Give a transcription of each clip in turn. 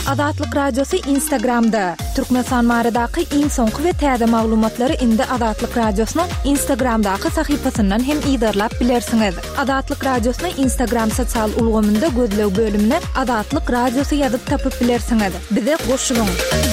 Adatlyk Radiosu Instagramda. Türkmenistan maradaky iň soňky we täze maglumatlary indi Adatlyk Radiosynyň Instagramdaky sahypasyndan hem ýydarlap bilersiňiz. Adatlyk Radiosynyň Instagram sosial ulgamynda gözlew bölümine Adatlyk Radiosu ýazyp tapyp bilersiňiz. Bize goşulyň.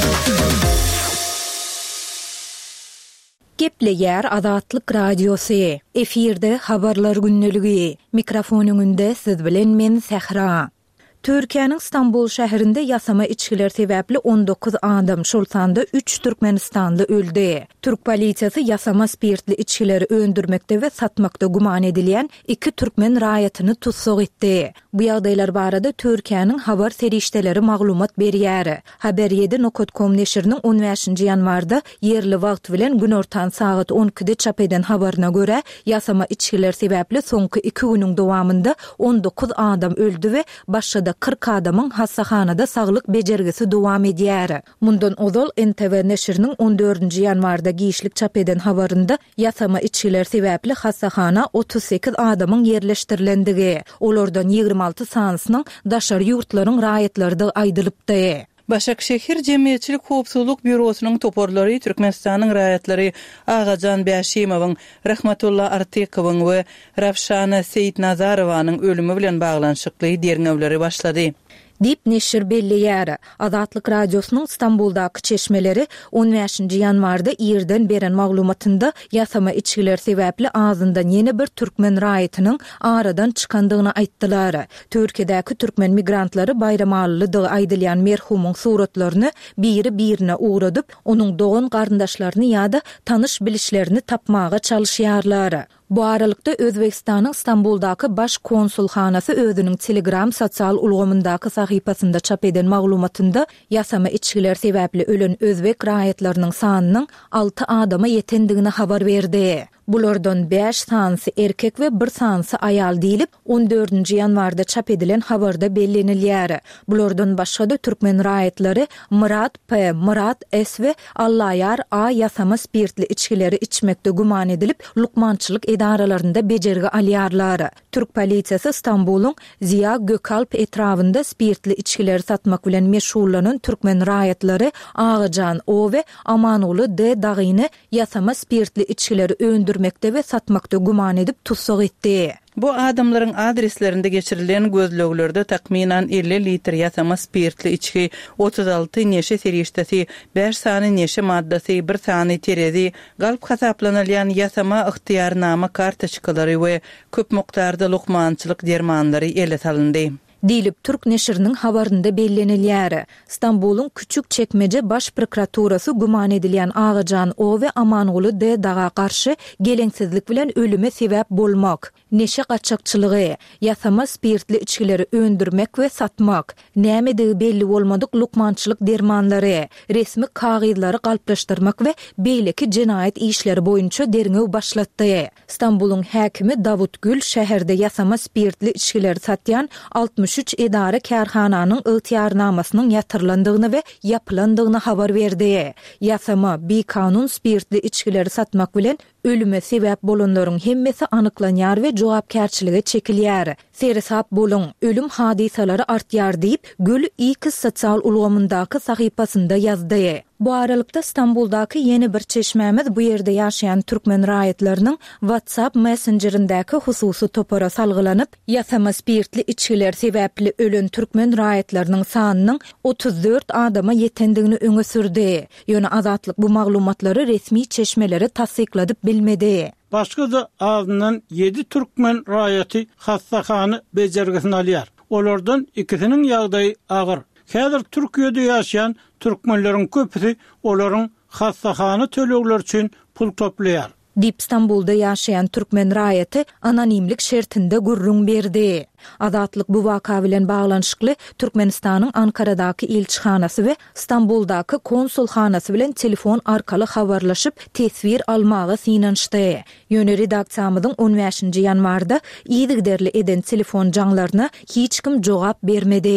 Gepleýär Adatlyk Radiosu. Efirde habarlar günneligi. Mikrofonyň önünde siz bilen men Sehra. Türkiýanyň Istanbul şäherinde ýasama içkiler sebäpli 19 adam, şolsanda 3 Türkmenistanly öldü. Türk polisiýasy ýasama spirtli içkileri öndürmekde we satmakda guman edilýän 2 türkmen raýatyny tutsuk etdi. Bu ýagdaýlar barada Türkiýanyň habar serişdeleri maglumat berýär. Haber 7.com neşriniň 15 ýanwarda ýerli wagt bilen gün ortan saat 12-de çap eden habaryna görä, ýasama içkiler sebäpli soňky 2 günüň dowamında 19 adam öldü we başga 40 adamyň hastahanada saglyk bejergisi dowam edýär. Mundan ozal NTV neşriniň 14 ýanwarda giýişlik çap eden habarynda ýasama içkiler sebäpli hastahana 38 adamyň ýerleşdirilendigi, olardan 26 sanysynyň daşary ýurtlaryň raýatlarynda aýdylypdy. Başakşehir Cemiyetçilik Howpsuzlyk Bürosynyň toparlary Türkmenistanyň raýatlary Agajan Bäşimowyň, Rahmatullah Artykowyň we Ravşana Seyitnazarowanyň ölümi bilen baglanşykly derňewleri başlady. Dip neşir belliýär. Adatlyk Radiosynyň Istanbuldaky çeşmeleri 15 ýanwarda ýerden beren maglumatynda ýasama içkiler sebäpli ağzyndan ýene bir türkmen raýatynyň aradan çykandygyny aýtdylar. Türkiýedäki türkmen migrantlary bayramalydygy aýdylýan merhumyň suratlaryny biri-birine uğradyp, onuň dogan garyndaşlaryny ýa-da tanış bilişlerini tapmaga çalyşýarlar. Bu aralykda Özbekistanyň Istanbuldaky baş konsulhanasy özüniň Telegram sosial ulgamyndaky sahypasynda çap eden maglumatynda ýasama içkiler sebäpli ölen özbek raýatlarynyň sanynyň 6 adama ýetendigini habar berdi. Bulardan 5 sanysi erkek we 1 sanysi aýal diýilip 14 ýanwarda çap edilen habarda bellenilýär. Bulardan başga türkmen raýatlary Murat P, Murat S we Allaýar A ýasama spirtli içkileri içmekde guman edilip lukmançylyk edaralarynda bejergi alýarlar. Türk polisiýasy Istanbul'un Ziya Gökalp etrawynda spirtli içkileri satmak bilen meşhurlanan türkmen raýatlary Agajan O we Amanoğlu D dagyny ýasama spirtli içkileri öndürmekde we satmakda guman edip tutsuk etdi. Bu adamlaryň adreslerinde geçirilen gözleglerde takminan 50 litr ýasama spirtli içki, 36 neşe serişdesi, 5 sany neşe maddasy, 1 sany terezi, galp hasaplanylýan ýasama ıhtiýarnama kartoçkalary we köp mukdarda lukmançylyk dermanlary ele salyndy. Dilip Türk neşriniň habarynda bellenilýär. Istanbul'un Küçük Çekmece Baş Prokuraturasy guman edilýän Agajan O we Amanoğlu D daga garşy geleňsizlik bilen ölüme sebäp bolmak, neşe gaçakçylygy, ýasama spirtli içkileri öndürmek we satmak, näme belli bolmadyk lukmançylyk dermanlary, resmi kagydlary galplaşdyrmak we beýleki jinayet işleri boýunça derňew başlatdy. Istanbul'un häkimi Davut Gül şäherde ýasama spirtli içkileri satýan 63 edara kärhananyň ıhtiýarnamasynyň ýatyrlandygyny we ýapylandygyny habar berdi. Ýasama bi-kanun spirtli içkileri satmak bilen ölüme sebäp bolanlaryň hemmesi anyklanýar we jogapkärçiligi çekilýär. Sersap bolun, ölüm hadisalary artýar diýip Gül X sosial ulgamyndaky sahypasynda ýazdy. Bu aralykda Istanbuldaky ýeni bir çeşmämiz bu ýerde ýaşaýan türkmen raýatlarynyň WhatsApp messengerindäki hususy topara salgylanyp, ýasama spirtli içkiler sebäpli ölen türkmen raýatlarynyň sanynyň 34 adama ýetendigini öňe sürdi. Ýöne Azatlyk bu maglumatlary resmi çeşmelere tasdikladyp bilmedi. Başga da ağzından 7 türkmen raýaty hastahany bejergisini alýar. Olardan ikisiniň ýagdaýy agyr. Häzir Türkiýede ýaşaýan türkmenleriň köpüsi olaryň hastahany tölegler üçin pul toplaýar. Dip Istanbul'da ýaşaýan türkmen raýaty anonimlik şertinde gurrun berdi. Adatlyk bu waka bilen baglanşykly Türkmenistanyň Ankaradaky elçihanasy we Istanbuldaky konsulhanasy bilen telefon arkaly habarlaşyp tesbir almagy synanşdy. Ýöne redaksiýamyzyň 15 ýanwarda ýygyderli eden telefon jaňlaryna hiç kim jogap bermedi.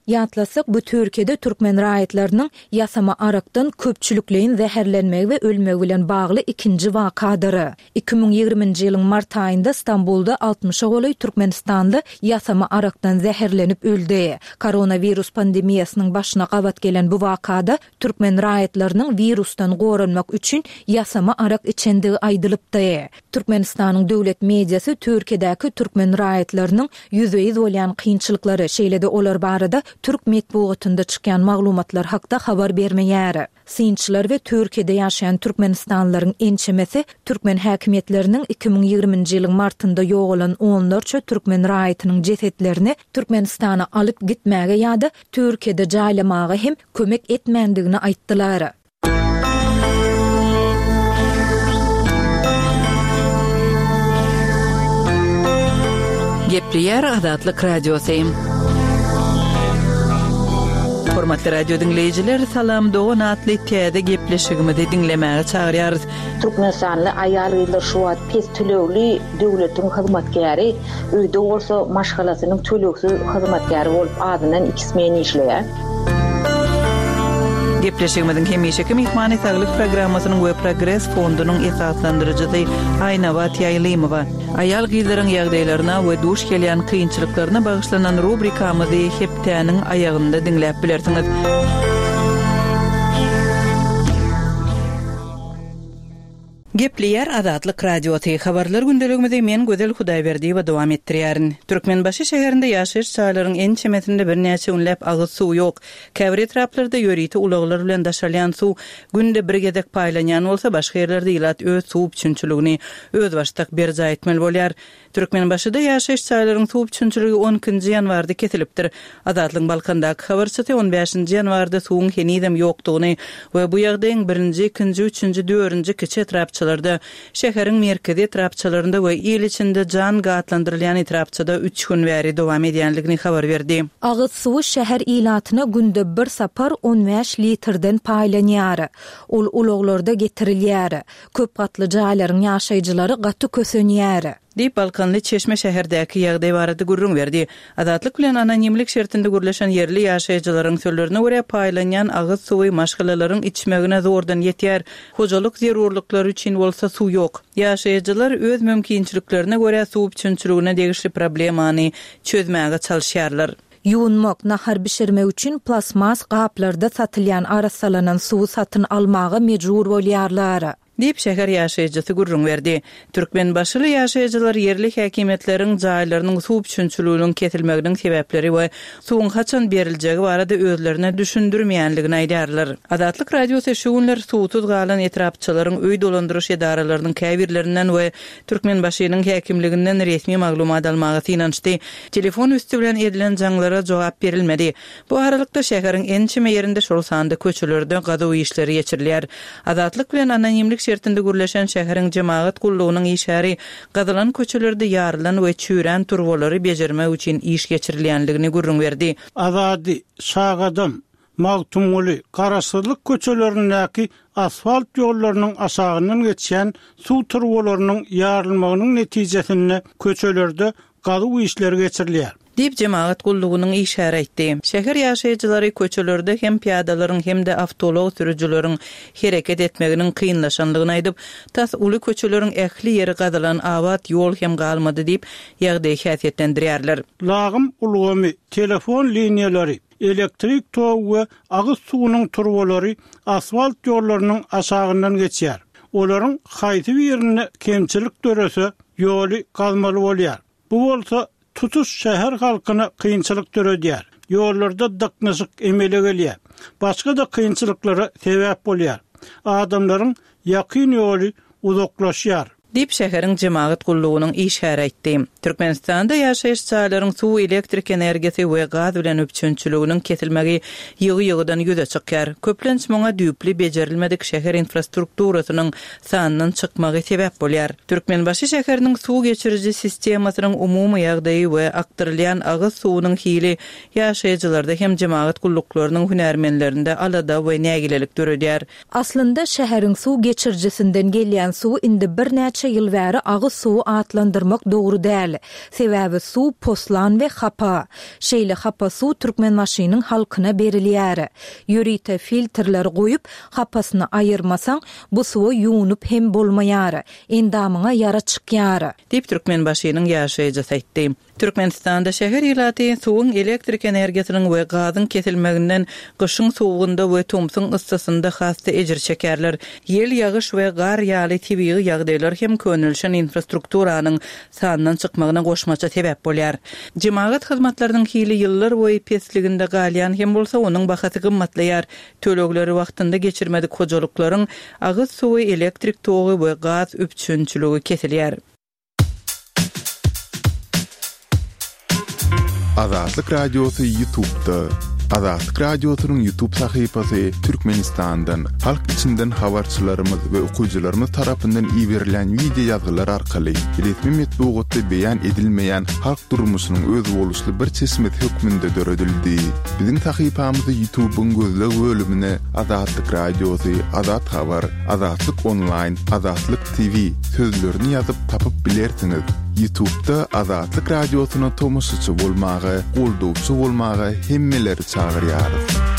Ýatlasyk bu Türkiýede türkmen raýatlarynyň ýasama arakdan köpçülikleýin zäherlenmegi we ölmegi bilen bagly ikinji wakadyr. 2020-nji ýylyň mart aýynda Stambulda 60 goly Türkmenistanly ýasama arakdan zäherlenip öldi. Koronavirus pandemiýasynyň başyna gabat gelen bu wakada türkmen raýatlarynyň virusdan gorunmak üçin ýasama arak içendigi aýdylypdy. Türkmenistanyň döwlet mediýasy Türkiýedäki türkmen raýatlarynyň ýüzüýiz bolýan kynçylyklary şeýlede olar barada Türk medeniýetinde çykan maglumatlar hakda habar bermeýär. Synçylar we Türkiýede ýaşaýan türkmenistanlylaryň ençemesi türkmen häkimetleriniň 2020-nji ýylyň martynda ýogalan 14 türkmen raýatynyň jesetlerini Türkmenistana alyp gitmäge ýa-da Türkiýede jaýlamagy hem kömek etmendigini aýtdylar. Gepleýär Adatlyk radiosyň. Hormatly radio dinleyijiler, salam dogan atly täze gepleşigimizi dinlemäge çagyrýarys. Türkmenistanly aýallar şu wagt pes tölegli döwletiň hyzmatkäri, öýde bolsa maşgalasynyň tölegsiz hyzmatkäri bolup adynan 2 meni işleýär. Gepleşigimizin hemişeki mihmany saglyk programmasynyň we Progress fondunyň esaslandyrjysy Aýnabat Ýaýlymowa aýal gyzlaryň ýagdaýlaryna we duş gelýän kynçylyklaryna bagyşlanan rubrikamyzy heptäniň aýagynda dinläp bilersiňiz. Gepleýär Adatlyk radiosy habarlar gündeligimizde men Gözel Hudaýberdiýewa dowam etdirýärin. Türkmenbaşy şäherinde ýaşaýyş çaýlaryň ençemesinde bir näçe unläp agyz suw ýok. Käbir etraplarda ýöriti ulaglar bilen daşalýan suw günde bir gezek paýlanýan bolsa, başga ýerlerde ýylat öz suw üçinçiligini öz başdak berja etmeli bolýar. Türkmenbaşyda ýaşaýyş çaýlaryň suw üçinçiligi 10-njy ýanwarda kesilipdir. Adatlyň Balkandaky habarçysy 15-nji ýanwarda suwuň henidem ýokdugyny we bu ýagdaýyň 1-nji, 2-nji, 3-nji, 4-nji kiçi etrapçylarda, şäheriň merkezi etrapçylarynda we ýyl içinde jan gatlandyrylýan etrapçyda 3 gün bäri dowam edýänligini habar berdi. Agyz suwy şäher ilatyna günde bir sapar 15 litrden paýlanýar. Ol ulaglarda getirilýär. Köp gatly jaýlaryň ýaşaýjylary gaty kösenýär. Dip Balkanly Çeşme şäherdäki ýagdaý barada gurrun berdi. Adatlyk bilen anonimlik şertinde gürleşen yerli ýaşaýjylaryň sözlerine görä paýlanýan agyz suwy maşgalalaryň içmegine zordan ýetýär. Hojalyk zerurlyklary üçin bolsa suw ýok. Ýaşaýjylar öz mümkinçiliklerine görä suw üçinçiligine degişli problemany çözmäge çalışýarlar. Yuwunmak, nahar bişirme üçin plasmas gaplarda satylýan arasalanan suwy satyn almagy mejbur bolýarlar. Dip şäher ýaşaýjysy gurrun berdi. Türkmenbaşyly ýaşaýjylar yerli häkimetleriň jaýlarynyň suw üçinçiliginiň kesilmeginiň sebäpleri we suwuň haçan beriljegi barada özlerine düşündirmeýänligini aýdarlar. Adatlyk radiosu şu günler suwsuz galan etrapçylaryň öý dolandyryş edaralarynyň käbirlerinden we Türkmenbaşynyň häkimliginden resmi maglumat almagy inançdy. Telefon üstü bilen edilen jaňlara jogap berilmedi. Bu aralykda şäheriň ençeme ýerinde şol sanda köçelerde gadawy işleri geçirilýär. Adatlyk bilen anonimlik şertinde gürleşen şäheriň jemaat gullugynyň işäri gazalan köçelerde ýarlan we çüren turwalary bejerme üçin iş geçirilýänligini gurrun berdi. Azadi, Şagadam, Magtumly, Karasyrlyk köçelerindäki asfalt ýollarynyň aşagyndan geçen suw turwalarynyň ýarylmagynyň netijesinde köçelerde gadawy işleri geçirilýär. Dip jemaat gullugynyň işäre etdi. Şäher ýaşaýjylary köçelerde hem piýadalaryň hem de awtolog sürüjüleriň hereket etmeginiň kynlaşanlygyny aýdyp, tas uly köçeleriň ähli ýeri gazalan awat ýol hem galmady diýip ýagdaý häsiýetlendirýärler. Lagym ulgamy, telefon liniýalary, elektrik tow we agyz suwunyň turwalary asfalt ýollarynyň aşagyndan geçýär. Olaryň haýsy ýerine kemçilik dörese ýoly galmaly bolýar. Bu bolsa tutuş şäher halkyna kynçylyk töredýär. Ýollarda dyknyşyk emele gelýär. Başga da kynçylyklara sebäp bolýar. Adamlaryň ýakyn ýoly uzaklaşýar. Dip şäheriň jemaat gullugynyň işäre etdi. Türkmenistanda ýaşaýyş çaýlaryň suw, elektrik energiýasy we gaz bilen üçinçiliginiň kesilmegi ýygy-ýygydan ýüze çykýar. Köplenç moňa düýpli bejerilmedik şäher infrastrukturasynyň sanynyň çykmagy sebäp bolýar. Türkmenbaşy şäheriniň suw geçiriji sistemasynyň umumy ýagdaýy we aktarylýan agyz suwunyň hili ýaşaýjylarda hem jemaat gulluklarynyň hünärmenlerinde alada we nägilelik töredýär. Aslında şäheriň suw geçirjisinden gelýän suw indi bir näçe neçe ýyl bäri agyz suwy atlandyrmak dogry däl. Sebäbi su poslan we hapa. Şeýle hapa su Türkmenmaşynyň halkyna berilýär. Ýörite filtrler goýup hapasyny aýyrmasaň bu suwy ýuwunyp hem bolmaýar. Endamyňa ýara çykýar. Dip Türkmenbaşynyň ýaşaýjy aýtdy. Türkmenistanda şäher ýylaty suwun elektrik energiýasynyň we gazyň kesilmeginden gyşyň sowugunda we tomsyň ıssasynda hasty ejir çekerler. Ýel ýagyş we gar ýaly tabii ýagdaýlar hem könülşen infrastrukturanyň sanyndan çykmagyna goşmaça sebäp bolýar. Jemaat hyzmatlarynyň hili ýyllar boýy pesliginde galýan hem bolsa onuň bahasy gymmatlaýar. Tölegleri wagtynda geçirmedik hojalyklaryň agyz suwy, elektrik togy we gaz üpçünçüligi kesilýär. Azatlyk Radiosu YouTube'da. Azatlyk Radiosu'nun YouTube sahypasy Türkmenistan'dan, halk içinden habarçylarymyz we okuwçylarymyz tarapyndan iýerilen video ýazgylar arkaly resmi metbuatda beýan edilmeýän halk durmuşynyň öz boluşly bir çeşmet hökmünde döredildi. Biziň sahypamyzy YouTube'un gözleg bölümine Azatlyk Radiosu, Azat Habar, Azatlyk Online, Azatlyk TV sözlerini ýazyp tapyp bilersiňiz. YouTube'da Azatlyk Radiosu'na tomoşçy bolmagy, goldowçy bolmagy hemmeleri çagyrýar.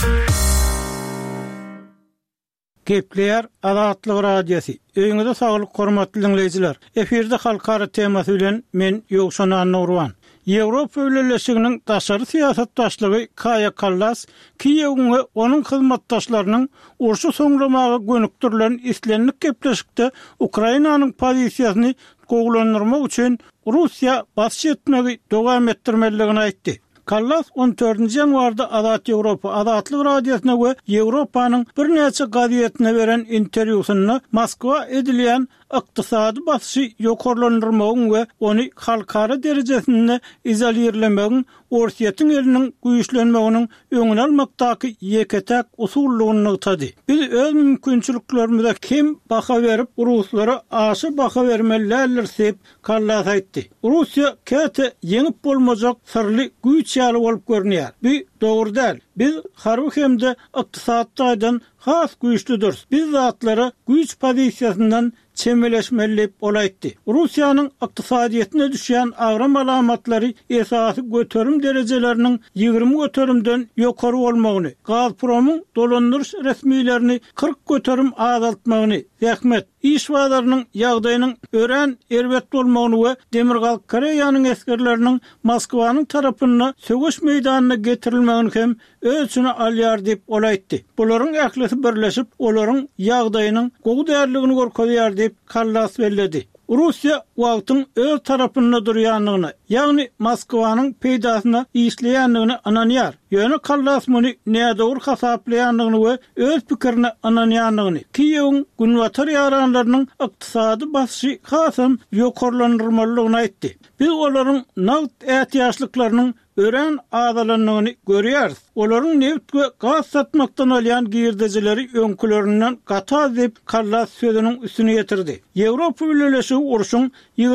Gepleýär Azatlyk Radiosu. Öýüňizde saglyk hormatly dinleýijiler. Eferde halkara temasy bilen men Ýogşan Nurwan. Ýewropa Öýleşiginiň daşary siýasat başlygy Kaja Kallas, Kiýewiň we onuň hyzmatdaşlarynyň urşy soňlamagy gönükdirilen islenlik gepleşikde Ukrainanyň pozisiýasyny gowlandyrmak üçin Russiýa basyş etmegi dowam etdirmeligini aýtdy. Kallas 14 ýanwarda Azat Ýewropa Azatlyk Radiosyna we Ýewropanyň bir näçe gazetine beren interwýusyny Moskwa edilýän ykdysady basyşy ýokarlandyrmagyň we ony halkara derejesinde izolirlemegiň Orsiýetiň eliniň güýçlenmeginiň öňüni almakdaky ýeketek usullugyny tady. Biz öz mümkinçiliklerimize kim baha berip Ruslara aşy baha bermeliler diýip Kallas aýtdy. Russiýa käte ýeňip bolmajak sirli güýç ýaly bolup görünýär. Bu dogry däl. Biz harby hemde ykdysatdaýdan has güýçlüdir. Biz zatlara güýç pozisiýasyndan çemeleşmeli olaýdy. Russiýanyň ykdysadyetine düşýän agram alamatlary esasy göterim derejeleriniň 20 göterimden ýokary bolmagyny, Gazpromyň dolandyrys resmiýlerini 40 göterim azaltmagyny, Ähmet iş wagtlarynyň ýagdaýynyň ören erbet bolmagyny we Demirgal Koreýanyň eskerleriniň Moskwanyň tarapyna söwüş meýdanyna getirilmegini hem ölçüne alýar diýip olaýdy. Bularyň ählisi birleşip olaryň ýagdaýynyň gowy därligini görkezýär diýip Kallas belledi. Russiýa wagtyň öz tarapynda durýanlygyny, ýagny Moskwanyň peýdasyna işleýänligini ananýar. Ýöne Kallas muny nädowr hasaplaýanlygyny we öz pikirini ananýanlygyny, Kiýewiň günwatar ýaranlarynyň ykdysady basyşy hasam ýokarlandyrmalygyny aýtdy. Biz olaryň nagt ähtiýaçlyklarynyň ören adalanlygyny görýäris. Olaryň neft we gaz satmakdan alýan girdejileri öňkülerinden gata diýip Kallas sözüniň üstüne ýetirdi. Ýewropa Öýleşigi urşuň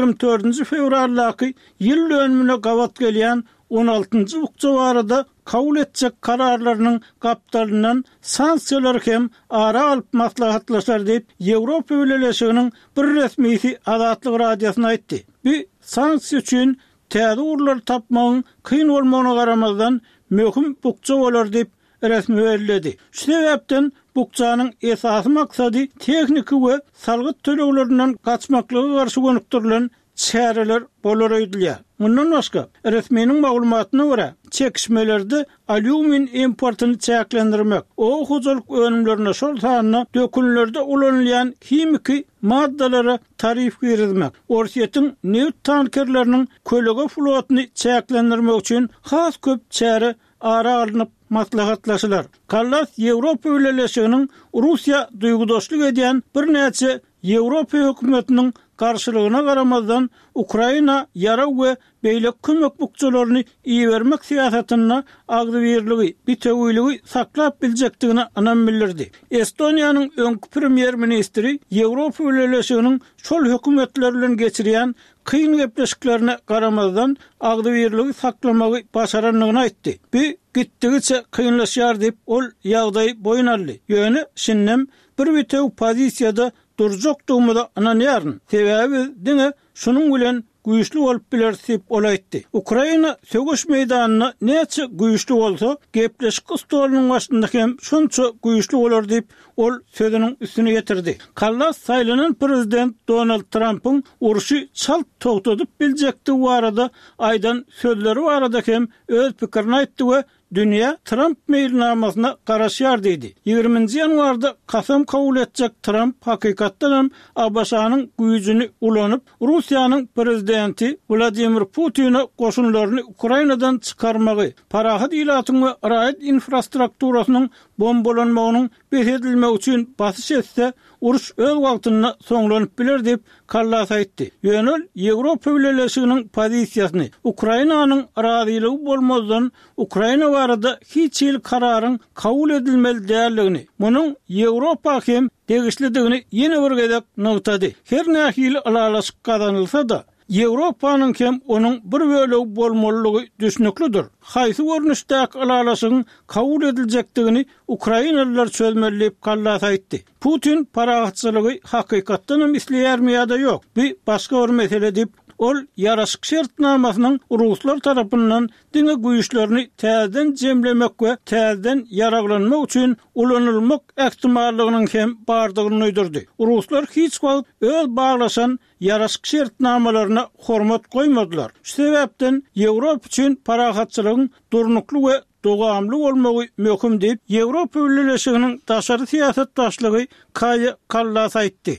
24 fevraldaky ýyl dönümine gawat gelýän 16-njy bukça barada kabul etjek kararlarynyň gapdalyndan sanksiýalar hem ara alyp maslahatlaşar diýip Ýewropa Öýleşiginiň bir resmisi Azatlyk Radiosyna aýtdy. Bu sanksiýa üçin täze urlar tapmagyň kyn bolmagyna garamazdan möhüm bukça bolar diýip resmi belledi. Şu sebäpden bukçanyň esasy maksady tekniki we salgyt töleglerinden gaçmaklygy garşy gönükdirilen çäreler bolar öýdülýär. Mundan başga resmiýetiň maglumatyna görä çekişmelerde alümin importyny çäklendirmek, o hojalyk önümlerine şol sanyna dökünlerde ulanylýan kimiki maddalara tarif girizmek, Orsiýetiň neft tankerleriniň kölege flotyny çäklendirmek üçin has köp çäre ara alynyp maslahatlaşylar. Kallas Ýewropa Öýleşiginiň Russiýa duýgudaşlyk edýän bir näçe Ýewropa hökümetiniň karşılıgyna garamazdan Ukraina ýara we beýle kömek bukçalaryny iýermek siýasatyna agdy berligi, bitewiligi saklap biljekdigini anan bildirdi. Estoniýanyň öňkü premier ministri Ýewropa Öýleşiginiň şol hökümetler bilen geçirýän kyn gepleşiklerine garamazdan agdy berligi saklamagy başaranlygyny aýtdy. Bu gitdigiçe kynlaşýar diýip ol ýagdaý boyun aldy. Ýöne şinnem bir bitew pozisiýada durjokdygymyza ananýaryn. Sebäbi diňe şunun bilen güýçli bolup bilersip olaytdy. Ukraina sögüş meýdanyna näçe güýçli bolsa, gepleşik stolunyň başynda hem şunça güýçli bolar diýip ol sözüniň üstüne getirdi. Kallas saýlanan prezident Donald Trump'ın uruşy çalt togtadyp biljekdi barada aýdan sözleri barada hem öz pikirini aýtdy we dünya Trump meýilnamasyna garaşýar dedi. 20-nji ýanwarda kasam kabul etjek Trump hakykatdan ABŞ-nyň güýjüni ulanyp Russiýanyň prezidenti Vladimir Putin'e goşunlaryny Ukrainadan çykarmagy, parahat ilatyny we raýat infrastrukturasynyň bombalanmagynyň beredilmegi üçin basyş etse, uruş öz wagtyna soňlanyp biler diýip Kallas aýtdy. Ýönel Ýewropa Birleşiginiň pozisiýasyny Ukrainanyň razyligi bolmazdan Ukraina barada hiç il kararyň kabul edilmeli däldigini, munyň Ýewropa hem degişlidigini ýene bir gezek noktada. Her nähili alalaşyk kazanylsa da Ýewropanyň hem onuň bir bölegi bolmalylygy düşnüklidir. Haýsy görnüşdäki alalaşygyň kabul edilejekdigini Ukrainalılar çözmeli diýip Kallas aýtdy. Putin paragatçylygy hakykatdan hem isleýärmi ýa-da ýok? Bu başga bir mesele diýip ol ýaraşyk şertnamasynyň Ruslar tarapyndan diňe güýçlerini täzeden jemlemek we täzeden yaraglanmak üçin ulanylmak ähtimallygynyň hem bardygyny öýdürdi. Ruslar hiç wagt öz baglaşan ýaraşyk şertnamalaryna hormat goýmadylar. Şu sebäpden Ýewropa üçin paragatçylygyň durnukly we dogamly bolmagy möhüm diýip Ýewropa Birleşiginiň daşary siýasat başlygy Kaja Kallas aýtdy.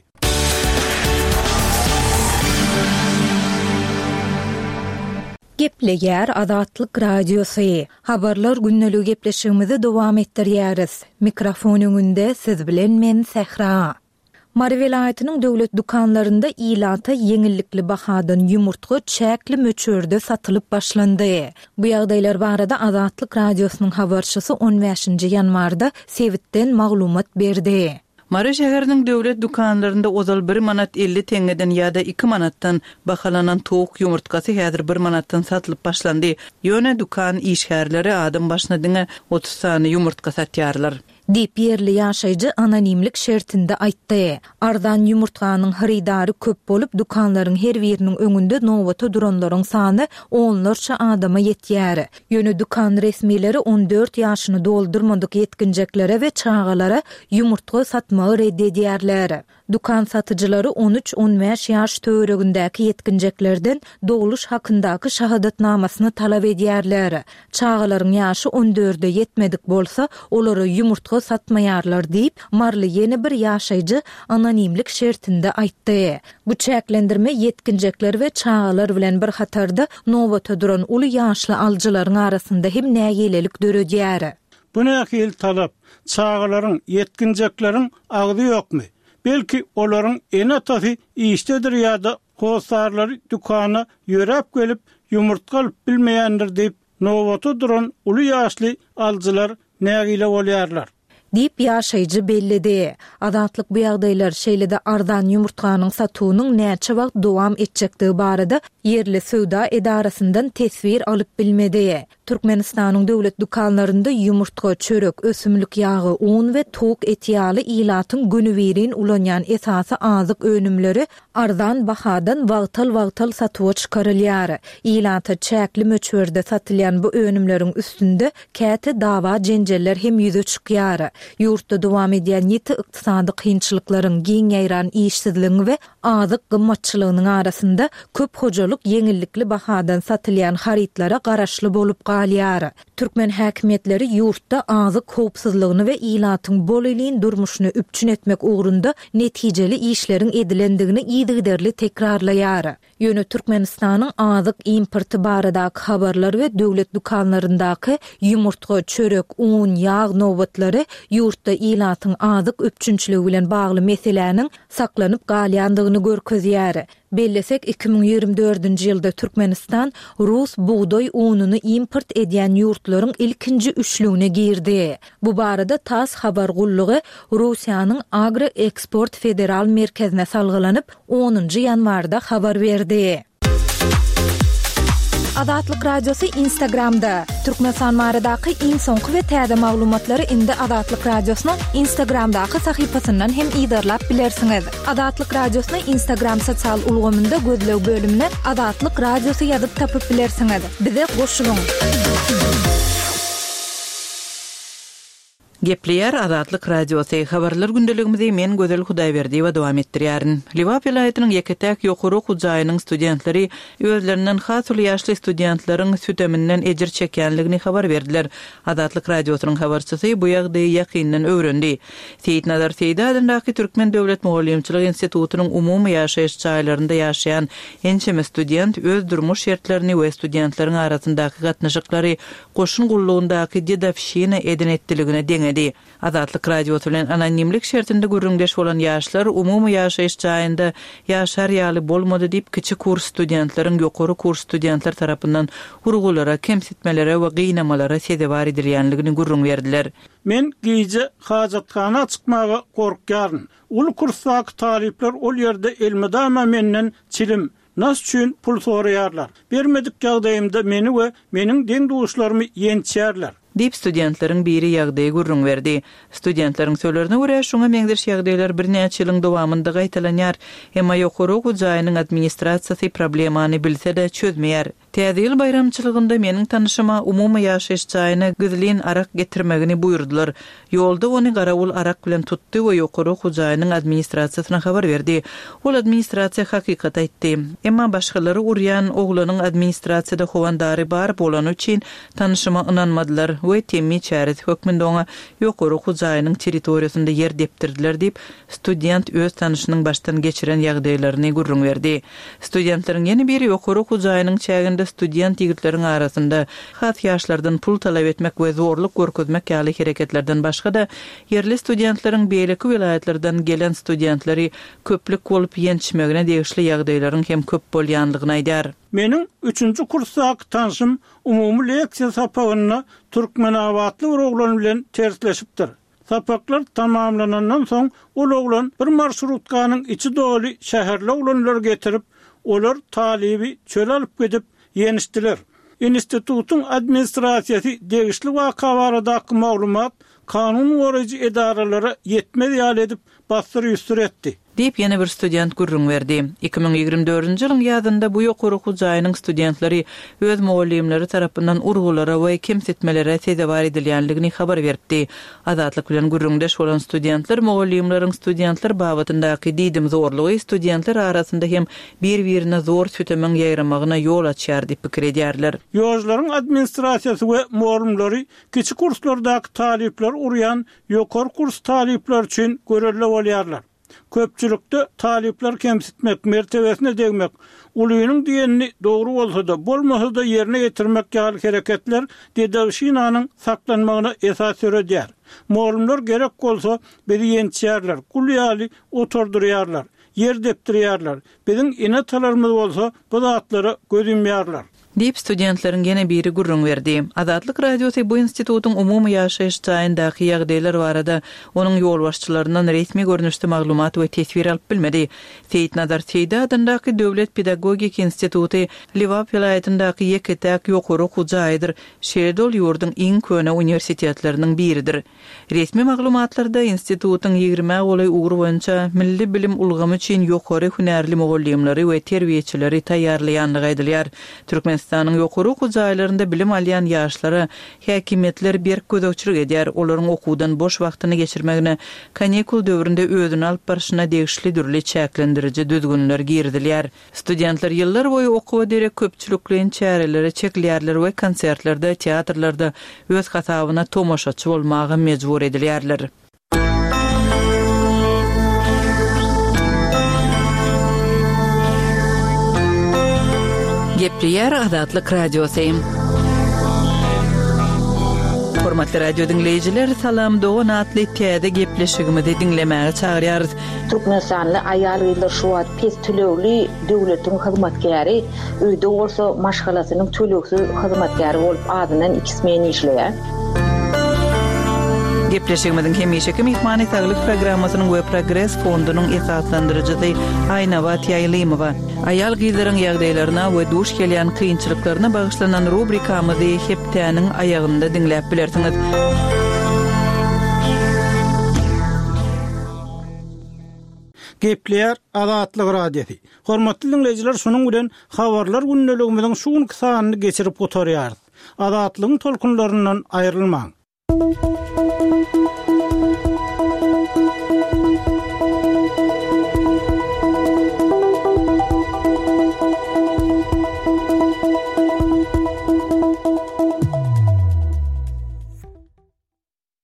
Gepleýär Azatlyk radiosu. Habarlar günneligi gepleşigimizi dowam etdirýäris. Mikrofon öňünde siz bilen men Sehra. Mary welaýatynyň döwlet dukanlarynda ilata yeňillikli bahadan ýumurtga çäkli möçörde satylyp başlandy. Bu ýagdaýlar barada Azatlyk radiosynyň habarçysy 15-nji ýanwarda Sewitden maglumat berdi. Mary şäheriniň döwlet dukanlarynda ozal 1 manat 50 teňeden ýa-da 2 manatdan bahalanan towuk ýumurtkasy häzir 1 manatdan satylyp başlandy. Ýöne dukan işgärleri adam başyna diňe 30 sany ýumurtka satýarlar. Dip yerli ýaşaýjy anonimlik şertinde aýtdy. Ardan ýumurtkanyň haridary köp bolup dukanlaryň her biriniň öňünde nowata duranlaryň sany onlarça adama ýetýär. Ýöne dukan resmileri 14 ýaşyny doldurmadyk ýetkinjeklere we çağalara ýumurtka satmagy reddedýärler. Dukan satyjylary 13-15 ýaş töweregindäki ýetkinjeklerden doguluş hakyndaky şahadatnamasyny talap edýärler. Çağalaryň ýaşy 14-de ýetmedik bolsa, olary ýumurtka satmaýarlar diýip marly ýene bir ýaşaýjy anonimlik şertinde aýtdy. Bu çäklendirme ýetkinjekler we çağalar bilen bir hatarda nowata duran uly ýaşly aljylaryň arasynda hem nägilelik döredýär. Bu nähil talap çağalaryň ýetkinjekleriň agdy ýokmy? Belki olaryň en atasy işdedir ýa-da hosarlary dukana ýörep gelip ýumurtka alyp bilmeýändir diýip nowata duran uly ýaşly aljylar nägile bolýarlar. Dip ýaşaýjy bellidi. Azatlyk bu ýagdaýlar şeýlede ardan ýumurtkanyň satywynyň näçe wagt dowam etjekdigi barada yerli söwda edarasyndan tesbir alyp bilmedi. Türkmenistanyň döwlet dukanlarynda ýumurtka, çörek, ösümlik ýagy, un we towuk eti ýaly ilatyň günüberin ulanýan esasy azyk önümleri ardan bahadan wagtal satywa çykarylýar. Ilata çäkli möçörde satylýan bu önümleriň üstünde käte dawa jenjeller hem ýüze çykýar. Ýurtda dowam edýän ýeti ykdysady kynçylyklaryň giň ýaýran işsizligi we azyk gymmatçylygynyň arasynda köp hojalyk yeňillikli bahadan satylýan haritlara garaşly bolup galýar. Türkmen häkimetleri ýurtda azyk howpsuzlygyny we ilatyň bolýan durmuşyny üpçün etmek ugrunda netijeli işleriň edilendigini ýygyderli tekrarlaýar. Ýöne Türkmenistanyň azyk importy baradaky habarlar we döwlet dukanlaryndaky ýumurtka, çörek, un, ýağ nowbatlary ýurtda ilatyň azyk üpçünçiligi bilen bagly meseleniň saklanyp galýandygyny görkezýär. Bellesek 2024-nji ýylda Türkmenistan Rus buğdoy ununy import edýän ýurtlaryň ilkinji üçlügine girdi. Bu barada TASS habar gullugy Russiýanyň Agro Eksport Federal merkezine salgylanyp 10-njy ýanwarda habar berdi. Adatlyk Radiosu Instagramda. Türkmenistan maradaky iň soňky we täze maglumatlary indi Adatlyk Radiosynyň Instagramdaky sahypasyndan hem ýydarlap bilersiňiz. Adatlyk Radiosynyň Instagram sosial ulgamynda gözleg bölümine Adatlyk Radiosu ýazyp tapyp bilersiňiz. Bize goşulyň. Gepleyer Adatlyk Radiosu habarlar gündeligimizi men Gözel Hudaýberdi we dowam etdirýärin. Liwa vilayatynyň Yeketäk ýokary hujaýynyň studentlary özlerinden has ýaşly studentlaryň süteminden ejir çekýänligini habar berdiler. Adatlyk Radiosynyň habarçysy bu ýagdaýy ýakyndan öwrendi. Seýitnazar Seýdadyňdaky Türkmen Döwlet Mugallimçilik Institutunyň umumy ýaşaýyş çaýlarynda ýaşaýan ençeme student öz durmuş şertlerini we studentleriň arasyndaky gatnaşyklary goşun gullugundaky didapşyna eden etdiligine Adatlyk Radiosu bilen anonimlik şertinde gürrüňdeş bolan ýaşlar umumy ýaşaýyş çaýynda ýaşar ýaly bolmady diýip kiçik kurs studentleriň ýokary kurs studentler tarapyndan urgulara, kemsitmelere we gynamalara sebäp edilýänligini gürrüň berdiler. Men giýje hajatkana çykmaga gorkýaryn. Ul kursdaky talipler ol ýerde elmedama menden çilim nas üçin pul soraýarlar. Bermedik ýagdaýymda meni we meniň deň duşlarymı ýençýärler. Dip studentleriň biri ýagdaýy gürrüň berdi. Studentleriň söýlerine görä şoňa meňzir ýagdaýlar birnäçe ýylyň dowamynda gaýtalanýar, emma ýokary hujaýynyň administrasiýasy problemany bilse-de çözmeýär. Täze ýyl bayramçylygynda meniň tanyşyma umumy ýaşaýyş çaýyna güzlin arak getirmegini buýurdylar. Ýolda ony garawul arak bilen tutdy we ýokary hujaýynyň administrasiýasyna habar berdi. Ol administrasiýa hakykat aýtdy. Emma başgalary urýan oglanyň administrasiýada howandary bar bolan üçin tanyşyma ynanmadylar. We temmi çäret hökmünde oňa ýokary hujaýynyň territoriýasynda ýer depdirdiler diýip student öz tanyşynyň başdan geçiren ýagdaýlaryny gürrüň berdi. Studentleriň ýene bir ýokary hujaýynyň çäginde student ýigitleriniň arasynda hat ýaşlardan pul talap etmek we zorluk görkezmek ýaly hereketlerden başga da ýerli studentleriň beýleki vilayatlardan gelen studentleri köplük bolup ýençmegine degişli ýagdaýlaryň hem köp bolýanlygyny aýdar. Meniň 3-nji kursdaky tanşym umumy leksiýa sapagyna türkmen awatly bir oglan bilen tersleşipdir. Sapaklar tamamlanandan soň ol oglan bir marşrutkanyň içi doly şäherli oglanlar getirip, olar talibi çöl alyp gidip ýenişdiler. Institutun administrasiýasy degişli waka baradaky maglumat kanun goraýjy edaralara ýetmez ýaly edip bastyr ýüstür etdi. Diýip ýene bir student gürrüň berdi. 2024-nji ýylyň ýazynda bu ýokary hujaýynyň studentleri öz mugallimleri tarapyndan urgulara we kemsitmelere sebäp edilýänligini habar berdi. Adatlyk bilen gürrüňdeş bolan studentler mugallimleriň studentler babyndaky diýdim zorlugy studentler arasynda hem bir-birine zor sütemeň ýaýramagyna ýol açýar diýip pikir edýärler. Ýoşlaryň administrasiýasy we mugallimleri kiçik kurslardaky talipler urýan ýokary kurs talipler üçin görelli bolýarlar. Köpçülükde talipler kemsitmek, mertebesine degmek, uluýynyň diýenini dogry bolsa da, bolmasa da ýerine getirmek ýaly hereketler dedawşinanyň saklanmagyna esas öredýär. Mugallimler gerek bolsa biri ýençýärler, kul ýaly oturdurýarlar, ýer depdirýärler. Biziň inatalarymyz bolsa bu zatlary gözümýärler. Diýip studentleriň gene biri gürrüň berdi. Adatlyk Radiosu bu institutun umumy ýaşaýyş çaýyndaky ýagdaýlar barada onuň ýolbaşçylaryndan resmi görnüşde maglumat we tesbir alyp bilmedi. Seýitnazar Seýdadyňdaky Döwlet Pedagogik Institutu Liwa vilayatyndaky Yeketäk ýokary hujaýdyr. Şeýdol ýurduň iň köne universitetleriniň biridir. Resmi maglumatlarda institutun 20 goly ugry boýunça milli bilim ulgamy üçin ýokary hünärli mugallimleri we terbiýeçileri taýýarlaýanlygy aýdylýar. Türkmenistanyň ýokary hujaýlarynda bilim alýan ýaşlara häkimetler berk gözegçilik edýär. Olaryň okuwdan boş wagtyny geçirmegine kanikul döwründe özüni alyp barşyna degişli dürli çäklendiriji düzgünler girdilýär. Studentler ýyllar boýy okuwa derek köpçülikliň çärelere çekilýärler we konsertlerde, teatrlarda öz hasabyna tomoşaçy bolmagy mejbur edilýärler. Gepleyer Adatlyk Radiosu. Hormatly radio dinleyijiler, salam dogan atly täze gepleşigimizi dinlemäge çagyrýarys. Türkmenistanly aýal ýyllar şu wagt pes tölegli döwletiň hyzmatkäri, öýde bolsa maşgalasynyň töleksiz hyzmatkäri bolup adyndan 2 men işleýär. Gepleşigimiziň hemişeki mehmany saglyk programmasynyň we progress fondunyň esaslandyrjysy Aýnawat Ýaýlymowa. Ayal gyzlaryň ýagdaýlaryna we duş gelýän kynçylyklaryna bagyşlanan rubrikamyzy hepdäniň aýagynda dinläp bilersiňiz. Gepler Azatlyk radiosi. Hormatly dinleyijiler, şonuň bilen habarlar günneligimiziň şuňky sanyny geçirip oturýarys. Azatlygyň tolkunlaryndan aýrylmaň.